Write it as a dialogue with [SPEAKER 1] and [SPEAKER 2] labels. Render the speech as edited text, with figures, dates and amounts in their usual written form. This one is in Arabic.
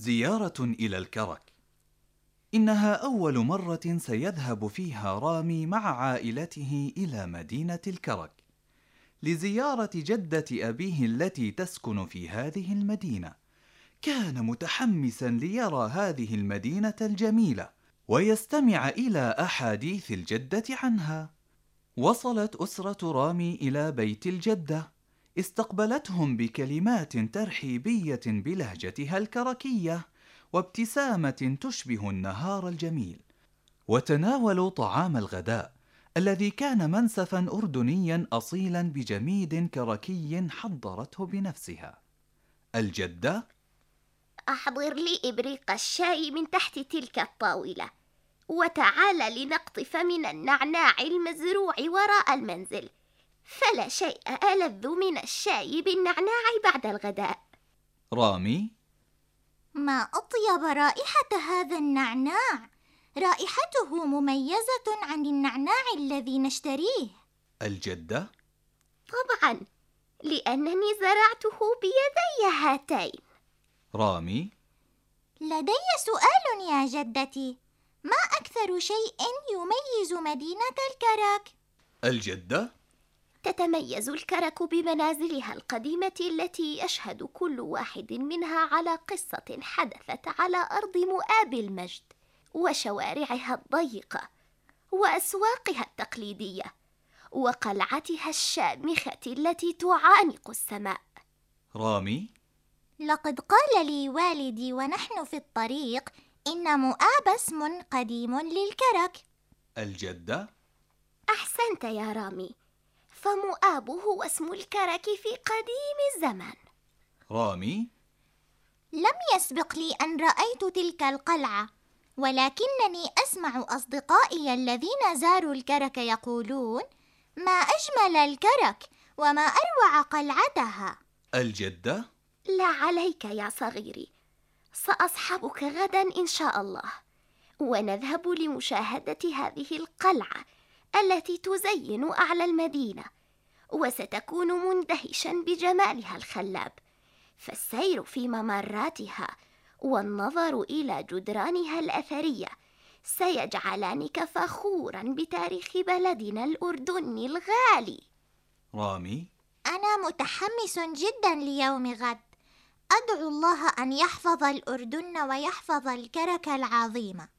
[SPEAKER 1] زيارة إلى الكرك. إنها أول مرة سيذهب فيها رامي مع عائلته إلى مدينة الكرك لزيارة جدة أبيه التي تسكن في هذه المدينة. كان متحمسا ليرى هذه المدينة الجميلة ويستمع إلى أحاديث الجدة عنها. وصلت أسرة رامي إلى بيت الجدة، استقبلتهم بكلمات ترحيبية بلهجتها الكركية وابتسامة تشبه النهار الجميل، وتناولوا طعام الغداء الذي كان منسفا أردنيا أصيلا بجميد كركي حضرته بنفسها. الجدة:
[SPEAKER 2] أحضر لي إبريق الشاي من تحت تلك الطاولة، وتعال لنقطف من النعناع المزروع وراء المنزل، فلا شيء ألذ من الشاي بالنعناع بعد الغداء.
[SPEAKER 1] رامي:
[SPEAKER 3] ما أطيب رائحة هذا النعناع، رائحته مميزة عن النعناع الذي نشتريه.
[SPEAKER 1] الجدة:
[SPEAKER 2] طبعا، لأنني زرعته بيدي هاتين.
[SPEAKER 1] رامي:
[SPEAKER 3] لدي سؤال يا جدتي، ما أكثر شيء يميز مدينة الكرك؟
[SPEAKER 1] الجدة:
[SPEAKER 2] تتميز الكرك بمنازلها القديمة التي يشهد كل واحد منها على قصة حدثت على أرض مؤاب المجد، وشوارعها الضيقة، وأسواقها التقليدية، وقلعتها الشامخة التي تعانق السماء.
[SPEAKER 1] رامي:
[SPEAKER 3] لقد قال لي والدي ونحن في الطريق إن مؤاب اسم قديم للكرك.
[SPEAKER 1] الجدة:
[SPEAKER 2] أحسنت يا رامي، فمؤاب هو اسم الكرك في قديم الزمان.
[SPEAKER 1] رامي:
[SPEAKER 3] لم يسبق لي أن رأيت تلك القلعة، ولكنني أسمع أصدقائي الذين زاروا الكرك يقولون: ما أجمل الكرك وما أروع قلعتها.
[SPEAKER 1] الجدة:
[SPEAKER 2] لا عليك يا صغيري، سأصحبك غدا إن شاء الله، ونذهب لمشاهدة هذه القلعة التي تزين أعلى المدينة، وستكون مندهشا بجمالها الخلاب، فالسير في ممراتها والنظر إلى جدرانها الأثرية سيجعلانك فخورا بتاريخ بلدنا الأردني الغالي.
[SPEAKER 1] رامي:
[SPEAKER 3] أنا متحمس جدا ليوم غد، أدعو الله أن يحفظ الأردن ويحفظ الكرك العظيم.